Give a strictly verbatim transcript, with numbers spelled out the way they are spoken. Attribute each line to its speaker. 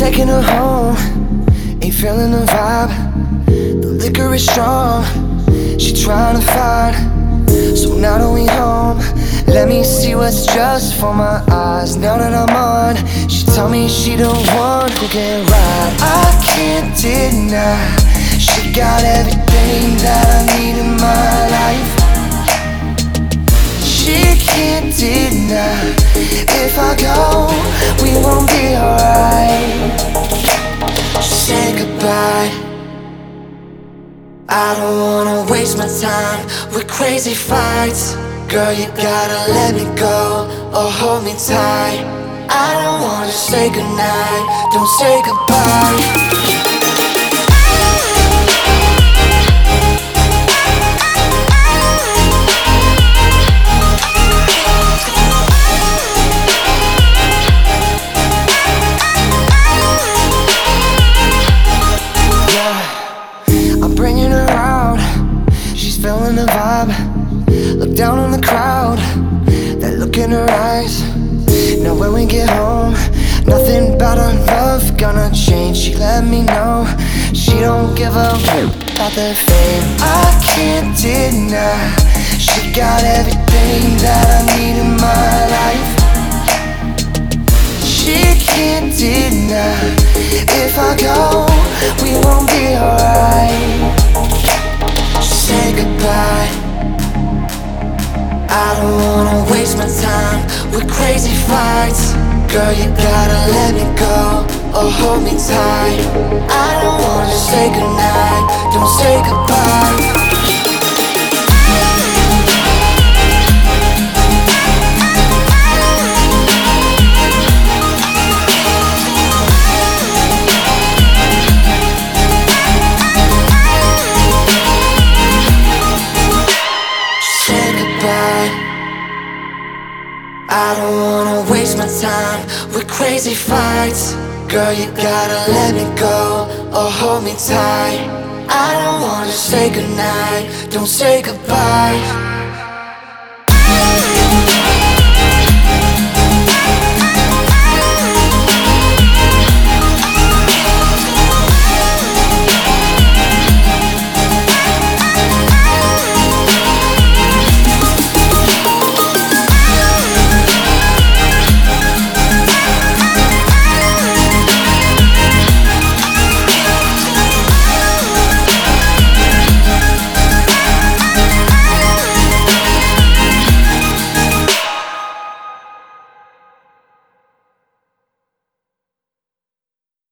Speaker 1: taking her home, ain't feeling the vibe. The liquor is strong, she trying to fight. So now that we home, let me see what's just for my eyes. Now that I'm on, she tell me she the one who can ride. I can't deny, she got everything that I need in my life. She can't deny, if I go, we won't be alright. Just say goodbye. I don't wanna waste my time with crazy fights. Girl, you gotta let me go or hold me tight. I don't wanna say goodnight, don't say goodbye. Bringing her out, she's feeling the vibe. Look down on the crowd, that look in her eyes. Now when we get home, nothing about our love gonna change. She let me know she don't give a fuck about the fame. I can't deny, she got everything that I need in my life. She can't deny, if I go, we won't be alright. Just say goodbye. I don't wanna waste my time with crazy fights. Girl, you gotta let me go or hold me tight. I don't wanna say goodnight, don't say goodbye. I don't wanna waste my time with crazy fights. Girl, you gotta let me go or hold me tight. I don't wanna say goodnight, don't say goodbye.